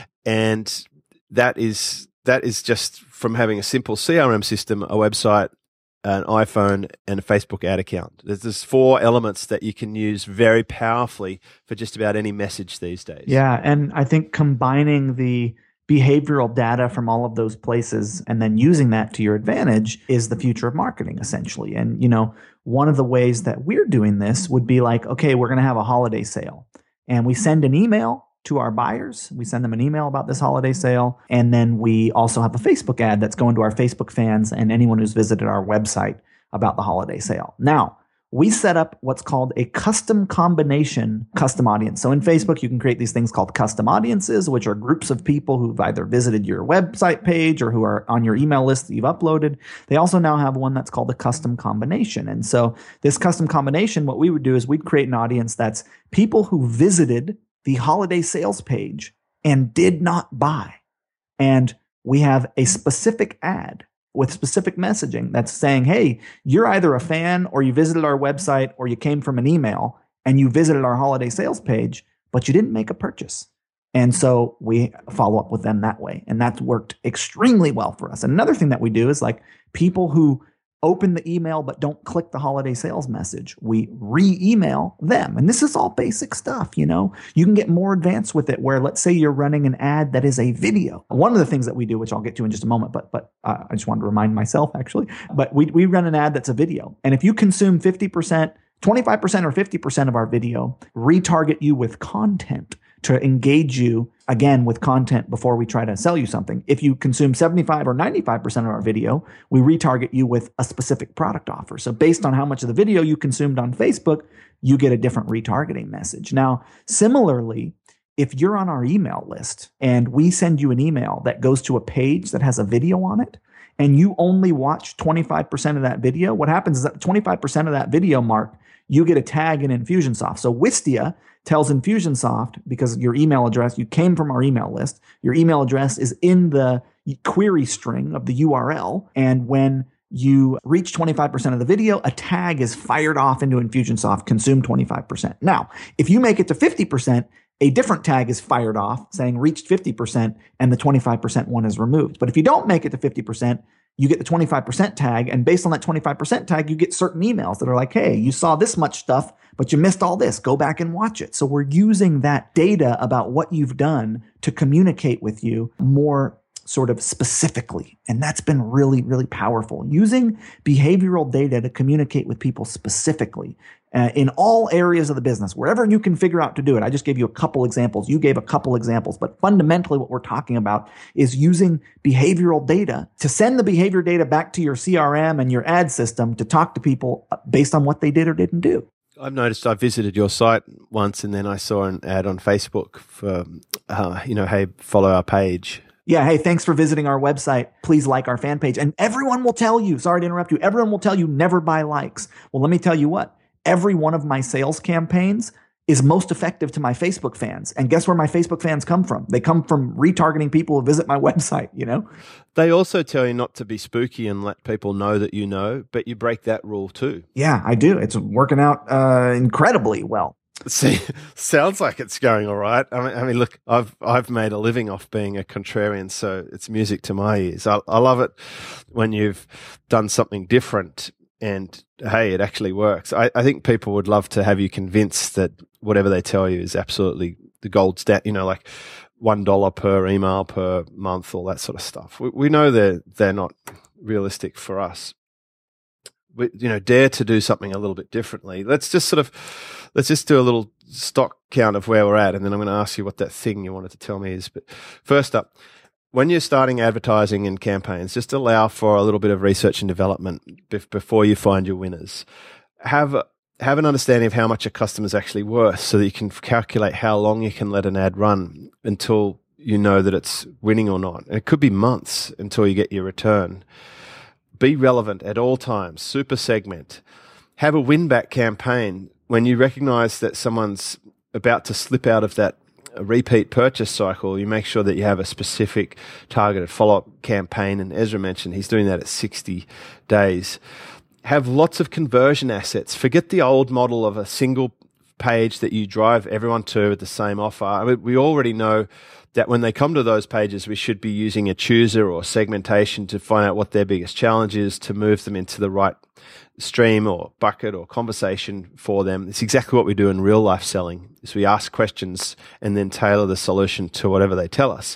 And that is that is just from having a simple C R M system, a website, an iPhone, and a Facebook ad account. There's, there's four elements that you can use very powerfully for just about any message these days. Yeah, and I think combining the behavioral data from all of those places and then using that to your advantage is the future of marketing, essentially. And, you know, one of the ways that we're doing this would be like, okay, we're going to have a holiday sale. And we send an email to our buyers. We send them an email about this holiday sale. And then we also have a Facebook ad that's going to our Facebook fans and anyone who's visited our website about the holiday sale. Now, we set up what's called a custom combination custom audience. So in Facebook, you can create these things called custom audiences, which are groups of people who've either visited your website page or who are on your email list that you've uploaded. They also now have one that's called a custom combination. And so this custom combination, what we would do is we'd create an audience that's people who visited the holiday sales page and did not buy. And we have a specific ad with specific messaging that's saying, hey, you're either a fan or you visited our website or you came from an email and you visited our holiday sales page, but you didn't make a purchase. And so we follow up with them that way. And that's worked extremely well for us. And another thing that we do is like people who open the email but don't click the holiday sales message, we re-email them. And this is all basic stuff, you know. You can get more advanced with it where let's say you're running an ad that is a video. One of the things that we do, which I'll get to in just a moment, but but uh, I just wanted to remind myself actually, but we we run an ad that's a video. And if you consume fifty percent, twenty-five percent or fifty percent of our video, retarget you with content to engage you again with content before we try to sell you something. If you consume seventy-five or ninety-five percent of our video, we retarget you with a specific product offer. So based on how much of the video you consumed on Facebook, you get a different retargeting message. Now, similarly, if you're on our email list and we send you an email that goes to a page that has a video on it, and you only watch twenty-five percent of that video, what happens is that twenty-five percent of that video mark, you get a tag in Infusionsoft. So Wistia tells Infusionsoft, because your email address, you came from our email list, your email address is in the query string of the U R L. And when you reach twenty-five percent of the video, a tag is fired off into Infusionsoft, consume twenty-five percent. Now, if you make it to fifty percent, a different tag is fired off saying reached fifty percent and the twenty-five percent one is removed. But if you don't make it to fifty percent, you get the twenty-five percent tag. And based on that twenty-five percent tag, you get certain emails that are like, hey, you saw this much stuff, but you missed all this. Go back and watch it. So we're using that data about what you've done to communicate with you more sort of specifically. And that's been really, really powerful. Using behavioral data to communicate with people specifically uh, in all areas of the business, wherever you can figure out to do it. I just gave you a couple examples. You gave a couple examples, but fundamentally what we're talking about is using behavioral data to send the behavior data back to your C R M and your ad system to talk to people based on what they did or didn't do. I've noticed I visited your site once and then I saw an ad on Facebook for, uh, you know, hey, follow our page. Yeah, hey, thanks for visiting our website. Please like our fan page. And everyone will tell you, sorry to interrupt you, everyone will tell you never buy likes. Well, let me tell you what, every one of my sales campaigns is most effective to my Facebook fans. And guess where my Facebook fans come from? They come from retargeting people who visit my website, you know? They also tell you not to be spooky and let people know that you know, but you break that rule too. Yeah, I do. It's working out uh, incredibly well. See, sounds like it's going all right. I mean, I mean, look, I've I've made a living off being a contrarian, so it's music to my ears. I, I love it when you've done something different and, hey, it actually works. I, I think people would love to have you convinced that whatever they tell you is absolutely the gold stat. You know, like one dollar per email per month, all that sort of stuff. We, we know they're, they're not realistic for us. We, you know, dare to do something a little bit differently. Let's just sort of, let's just do a little stock count of where we're at, and then I'm going to ask you what that thing you wanted to tell me is. But first up, when you're starting advertising and campaigns, just allow for a little bit of research and development bef- before you find your winners. Have a, have an understanding of how much a customer's actually worth, so that you can calculate how long you can let an ad run until you know that it's winning or not. And it could be months until you get your return. Be relevant at all times. Super segment. Have a win-back campaign when you recognize that someone's about to slip out of that repeat purchase cycle. You make sure that you have a specific targeted follow-up campaign. And Ezra mentioned he's doing that at sixty days. Have lots of conversion assets. Forget the old model of a single page that you drive everyone to with the same offer. I mean, we already know that when they come to those pages, we should be using a chooser or segmentation to find out what their biggest challenge is, to move them into the right stream or bucket or conversation for them. It's exactly what we do in real life selling, is we ask questions and then tailor the solution to whatever they tell us.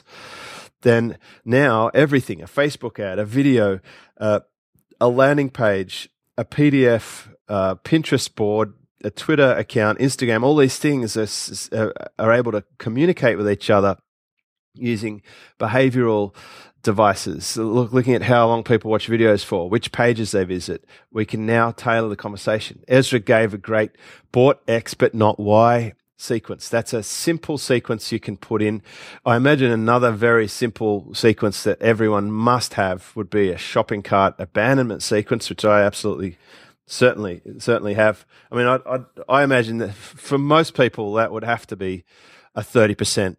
Then now everything, a Facebook ad, a video, uh, a landing page, a P D F, uh, Pinterest board, a Twitter account, Instagram, all these things are, are able to communicate with each other using behavioral devices, Look, looking at how long people watch videos for, which pages they visit. We can now tailor the conversation. Ezra gave a great bought X but not Y sequence. That's a simple sequence you can put in. I imagine another very simple sequence that everyone must have would be a shopping cart abandonment sequence, which I absolutely certainly certainly have. I mean, I I, I imagine that for most people that would have to be a thirty percent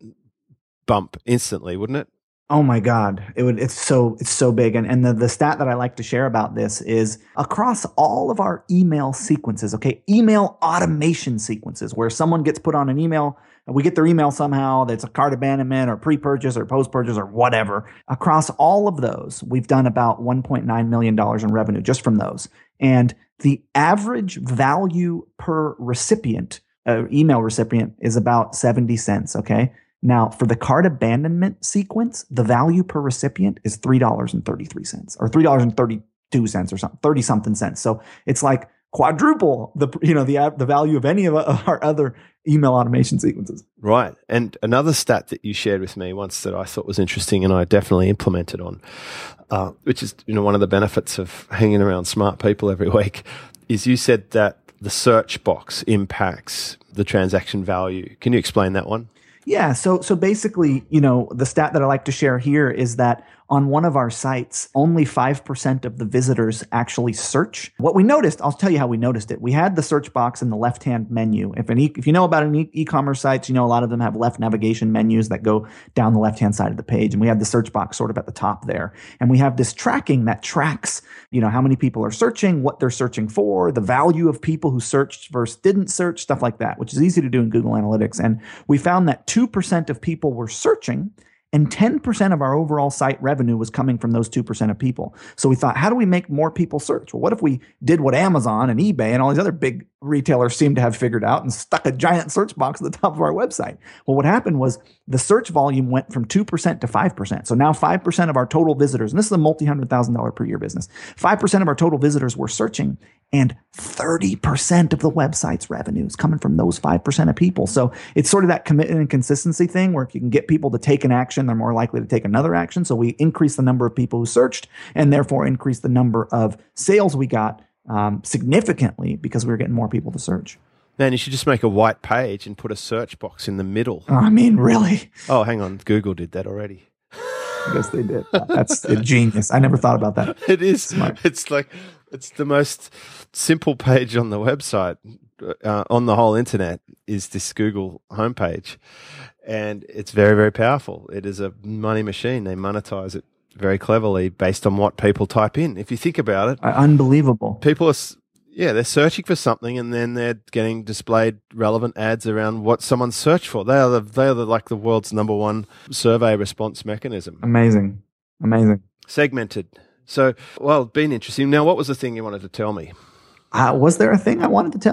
bump instantly, wouldn't it? Oh my God. It would, it's so, it's so big. And, and the, the stat that I like to share about this is across all of our email sequences, okay, email automation sequences where someone gets put on an email and we get their email somehow, that's a cart abandonment or pre-purchase or post-purchase or whatever. Across all of those, we've done about one point nine million dollars in revenue just from those. And the average value per recipient, uh, email recipient, is about seventy cents, okay? Now, for the cart abandonment sequence, the value per recipient is three dollars and thirty-three cents or three dollars and thirty-two cents or something, thirty something cents. So it's like quadruple the, you know, the, the value of any of our other email automation sequences. Right. And another stat that you shared with me once that I thought was interesting and I definitely implemented on, uh, which is, you know, one of the benefits of hanging around smart people every week, is you said that the search box impacts the transaction value. Can you explain that one? Yeah. So, so basically, you know, the stat that I like to share here is that on one of our sites, only five percent of the visitors actually search. What we noticed, I'll tell you how we noticed it. We had the search box in the left-hand menu. If an e- if you know about an e- e-commerce sites, you know, a lot of them have left navigation menus that go down the left-hand side of the page. And we have the search box sort of at the top there. And we have this tracking that tracks, you know, how many people are searching, what they're searching for, the value of people who searched versus didn't search, stuff like that, which is easy to do in Google Analytics. And we found that two percent of people were searching, and ten percent of our overall site revenue was coming from those two percent of people. So we thought, how do we make more people search? Well, what if we did what Amazon and eBay and all these other big retailers seem to have figured out and stuck a giant search box at the top of our website? Well, what happened was the search volume went from two percent to five percent. So now five percent of our total visitors, and this is a multi-hundred thousand dollar per year business, five percent of our total visitors were searching, and thirty percent of the website's revenue is coming from those five percent of people. So it's sort of that commitment and consistency thing where if you can get people to take an action, they're more likely to take another action. So we increase the number of people who searched and therefore increase the number of sales we got um, significantly because we were getting more people to search. Man, you should just make a white page and put a search box in the middle. Oh, I mean, really? Oh, hang on. Google did that already. I guess they did. That's a genius. I never thought about that. It is. Smart. It's like, it's the most simple page on the website, uh, on the whole internet, is this Google homepage. And it's very, very powerful. It is a money machine. They monetize it very cleverly based on what people type in. If you think about it. Uh, unbelievable. People are, yeah, they're searching for something and then they're getting displayed relevant ads around what someone searched for. They are the, they are the, like the world's number one survey response mechanism. Amazing. Amazing. Segmented. So, well, been interesting. Now, what was the thing you wanted to tell me? Uh, was there a thing I wanted to tell you?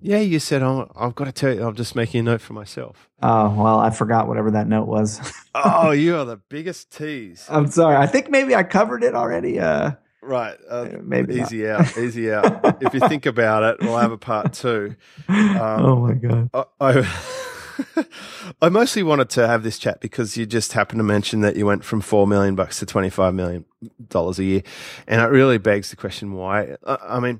Yeah, you said, oh, I've got to tell you, I'm just making a note for myself. Oh, well, I forgot whatever that note was. Oh, you are the biggest tease. I'm sorry. I think maybe I covered it already. Uh, right. Uh, maybe Easy not. out. Easy out. If you think about it, we'll have a part two. Um, oh, my God. I, I, I mostly wanted to have this chat because you just happened to mention that you went from four million bucks to twenty-five million dollars a year. And it really begs the question why. I, I mean,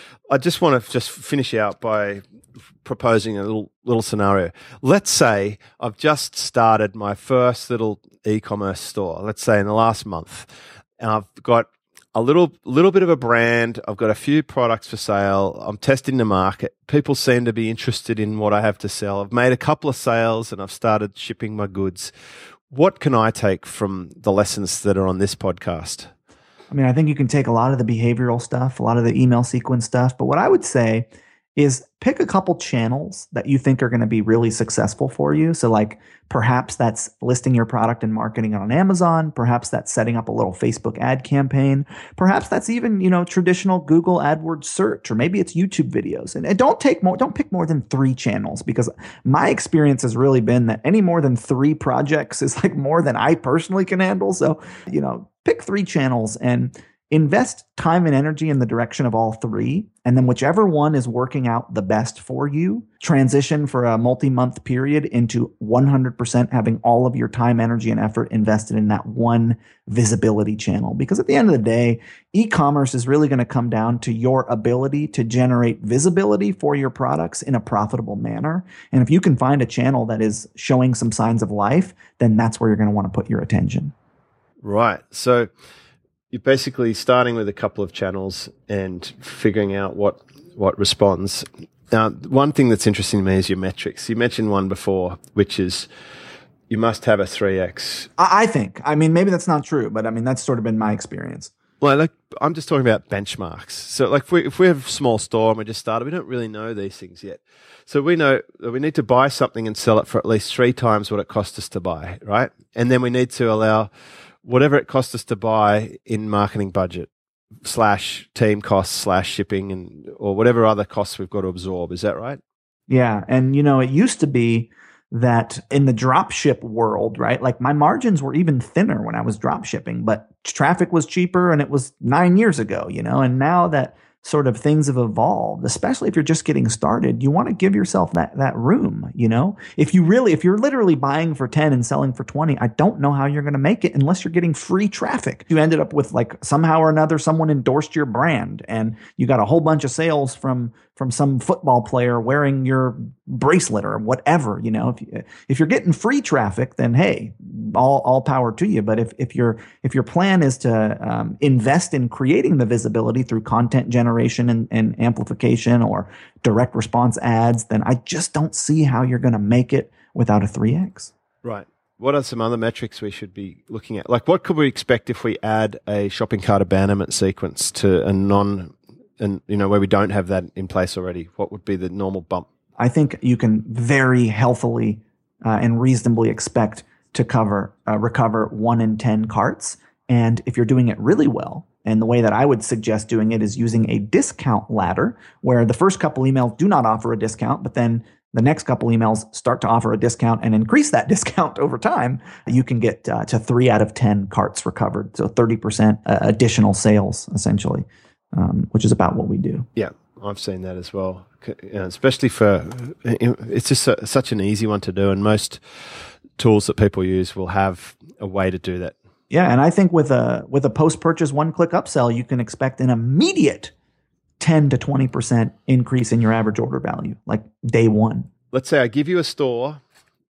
I just want to just finish out by proposing a little little scenario. Let's say I've just started my first little e-commerce store, let's say in the last month, and I've got a little little bit of a brand. I've got a few products for sale. I'm testing the market. People seem to be interested in what I have to sell. I've made a couple of sales and I've started shipping my goods. What can I take from the lessons that are on this podcast? I mean, I think you can take a lot of the behavioral stuff, a lot of the email sequence stuff. But what I would say is pick a couple channels that you think are going to be really successful for you. So like perhaps that's listing your product and marketing on Amazon. Perhaps that's setting up a little Facebook ad campaign. Perhaps that's even, you know, traditional Google AdWords search, or maybe it's YouTube videos. And, and don't take more, don't pick more than three channels, because my experience has really been that any more than three projects is like more than I personally can handle. So, you know, pick three channels and invest time and energy in the direction of all three. And then whichever one is working out the best for you, transition for a multi-month period into one hundred percent having all of your time, energy, and effort invested in that one visibility channel. Because at the end of the day, e-commerce is really going to come down to your ability to generate visibility for your products in a profitable manner. And if you can find a channel that is showing some signs of life, then that's where you're going to want to put your attention. Right. So you're basically starting with a couple of channels and figuring out what, what responds. Now, one thing that's interesting to me is your metrics. You mentioned one before, which is you must have a three X. I think. I mean, maybe that's not true, but I mean, that's sort of been my experience. Well, like, I'm just talking about benchmarks. So like if we, if we have a small store and we just started, we don't really know these things yet. So we know that we need to buy something and sell it for at least three times what it cost us to buy, right? And then we need to allow whatever it costs us to buy in marketing budget slash team costs slash shipping and or whatever other costs we've got to absorb. Is that right? Yeah. And, you know, it used to be that in the drop ship world, right? Like my margins were even thinner when I was drop shipping, but traffic was cheaper and it was nine years ago, you know, and now that sort of things have evolved, especially if you're just getting started, you want to give yourself that that room, you know? If you really, if you're literally buying for ten and selling for twenty, I don't know how you're going to make it unless you're getting free traffic. You ended up with like somehow or another, someone endorsed your brand and you got a whole bunch of sales from from some football player wearing your bracelet or whatever, you know? If you, if you're getting free traffic, then hey, all all power to you. But if if your if your plan is to um, invest in creating the visibility through content generation and, and amplification or direct response ads, then I just don't see how you're going to make it without a three X. Right. What are some other metrics we should be looking at? Like, what could we expect if we add a shopping cart abandonment sequence to a non, and you know, where we don't have that in place already? What would be the normal bump? I think you can very healthily uh, and reasonably expect to cover uh, recover one in ten carts. And if you're doing it really well, and the way that I would suggest doing it is using a discount ladder, where the first couple emails do not offer a discount, but then the next couple emails start to offer a discount and increase that discount over time, you can get uh, to three out of ten carts recovered. So thirty percent uh, additional sales, essentially, um, which is about what we do. Yeah, I've seen that as well. You know, especially for, it's just a, such an easy one to do. And most tools that people use will have a way to do that. Yeah, and I think with a with a post-purchase one-click upsell, you can expect an immediate ten to twenty percent increase in your average order value, like day one. Let's say I give you a store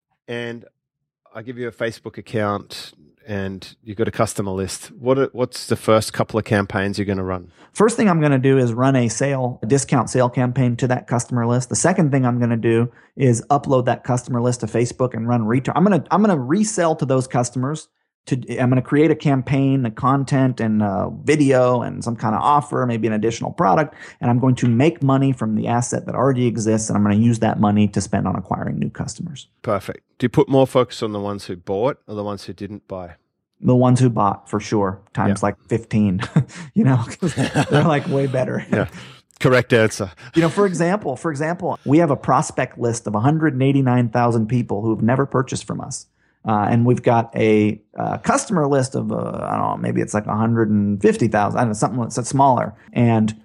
and I give you a Facebook account and you've got a customer list. What are, what's the first couple of campaigns you're going to run? First thing I'm going to do is run a sale, a discount sale campaign to that customer list. The second thing I'm going to do is upload that customer list to Facebook and run retarget. I'm going to I'm going to resell to those customers. To, I'm going to create a campaign, a content and a video and some kind of offer, maybe an additional product, and I'm going to make money from the asset that already exists, and I'm going to use that money to spend on acquiring new customers. Perfect. Do you put more focus on the ones who bought or the ones who didn't buy? The ones who bought, for sure, times yeah. like fifteen, you know, they're like way better. Yeah. Correct answer. You know, for example, for example, we have a prospect list of one hundred eighty-nine thousand people who have never purchased from us. Uh, and we've got a uh, customer list of, uh, I don't know, maybe it's like one hundred fifty thousand, I don't know, something that's smaller. And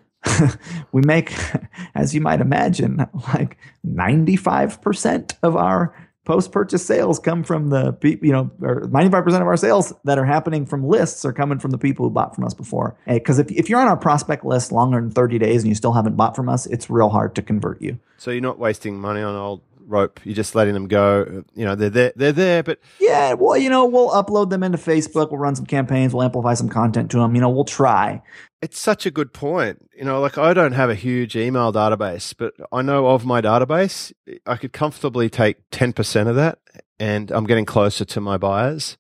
we make, as you might imagine, like ninety-five percent of our post-purchase sales come from the, you know, or ninety-five percent of our sales that are happening from lists are coming from the people who bought from us before. Because if, if you're on our prospect list longer than thirty days and you still haven't bought from us, it's real hard to convert you. So you're not wasting money on old rope. You're just letting them go. You know, they're there, they're there, but yeah, well, you know, we'll upload them into Facebook. We'll run some campaigns. We'll amplify some content to them. You know, we'll try. It's such a good point. You know, like I don't have a huge email database, but I know of my database, I could comfortably take ten percent of that and I'm getting closer to my buyers.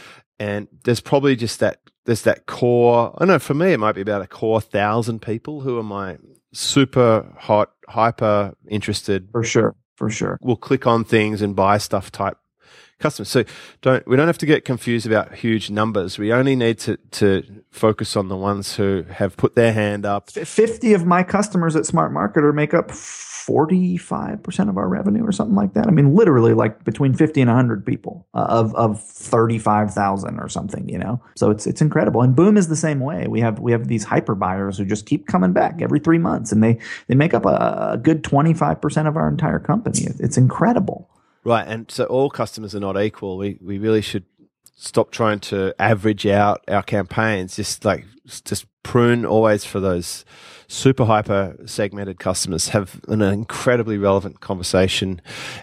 And there's probably just that, there's that core, I don't know, for me, it might be about a core thousand people who are my super hot, hyper interested. For sure. For sure. Will click on things and buy stuff type customers. So don't we don't have to get confused about huge numbers. We only need to, to focus on the ones who have put their hand up. fifty of my customers at Smart Marketer make up forty-five percent of our revenue or something like that. I mean, literally like between fifty and one hundred people uh, of of thirty-five thousand or something, you know. So it's it's incredible. And Boom is the same way. We have we have these hyper buyers who just keep coming back every three months and they they make up a, a good twenty-five percent of our entire company. It's incredible. Right, and so all customers are not equal. We we really should stop trying to average out our campaigns. Just like just prune always for those super hyper segmented customers. Have an incredibly relevant conversation,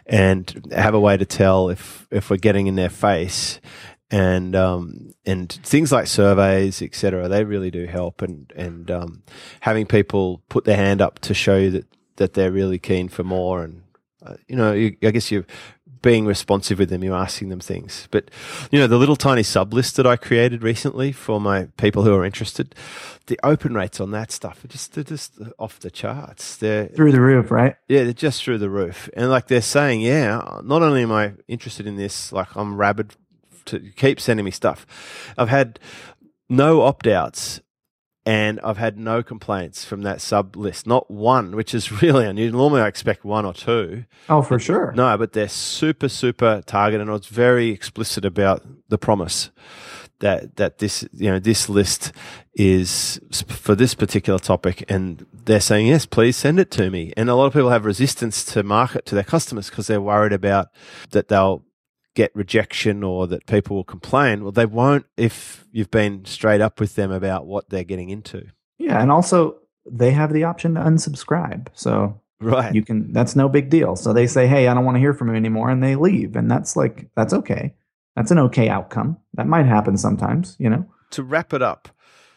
and have a way to tell if if we're getting in their face. And um and things like surveys, et cetera, they really do help. And and um, having people put their hand up to show you that that they're really keen for more and. Uh, you know, you, I guess you're being responsive with them. You're asking them things. But, you know, the little tiny sub list that I created recently for my people who are interested, the open rates on that stuff are just, they're just off the charts. They're through the roof, right? Yeah, they're just through the roof. And like they're saying, yeah, not only am I interested in this, like I'm rabid to keep sending me stuff. I've had no opt-outs. And I've had no complaints from that sub list, not one, which is really unusual. Normally I expect one or two. Oh, for sure. No, but they're super, super targeted. And I was very explicit about the promise that that this, you know, this list is for this particular topic. And they're saying, yes, please send it to me. And a lot of people have resistance to market to their customers because they're worried about that they'll get rejection or that people will complain. Well, they won't if you've been straight up with them about what they're getting into. Yeah, and also they have the option to unsubscribe. So right. You can that's no big deal. So they say, "Hey, I don't want to hear from you anymore," and they leave. And that's like that's okay. That's an okay outcome. That might happen sometimes, you know. To wrap it up,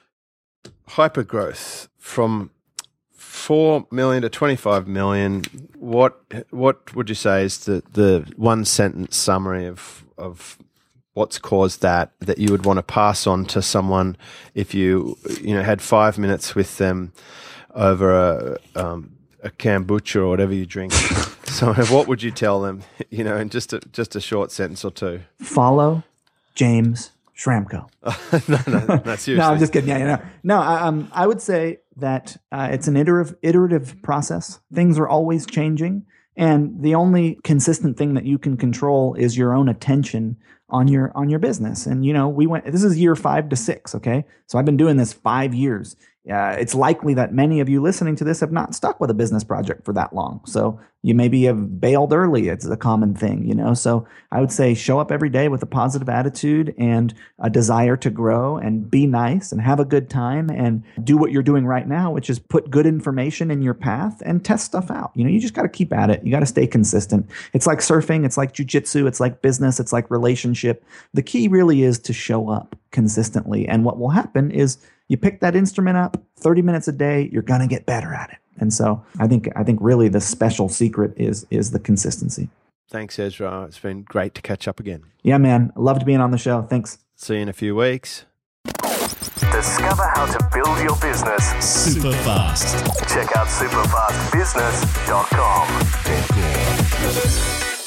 hypergrowth from four million to twenty-five million. What what would you say is the, the one sentence summary of of what's caused that that you would want to pass on to someone if you you know had five minutes with them over a um, a kombucha or whatever you drink? So what would you tell them? You know, in just a just a short sentence or two. Follow James Schramko. no, no, no, seriously. No, I'm just kidding. Yeah, yeah, no, no. I, um, I would say that uh, it's an iterative, iterative process. Things are always changing, and the only consistent thing that you can control is your own attention on your on your business. And you know, we went. This is year five to six. Okay, so I've been doing this five years. Uh, it's likely that many of you listening to this have not stuck with a business project for that long. So you maybe have bailed early. It's a common thing, you know. So I would say show up every day with a positive attitude and a desire to grow and be nice and have a good time and do what you're doing right now, which is put good information in your path and test stuff out. You know, you just got to keep at it. You got to stay consistent. It's like surfing. It's like jujitsu. It's like business. It's like relationship. The key really is to show up consistently. And what will happen is you pick that instrument up thirty minutes a day, you're going to get better at it. And so I think I think really the special secret is is the consistency. Thanks, Ezra. It's been great to catch up again. Yeah, man. Loved being on the show. Thanks. See you in a few weeks. Discover how to build your business super fast. Check out super fast business dot com.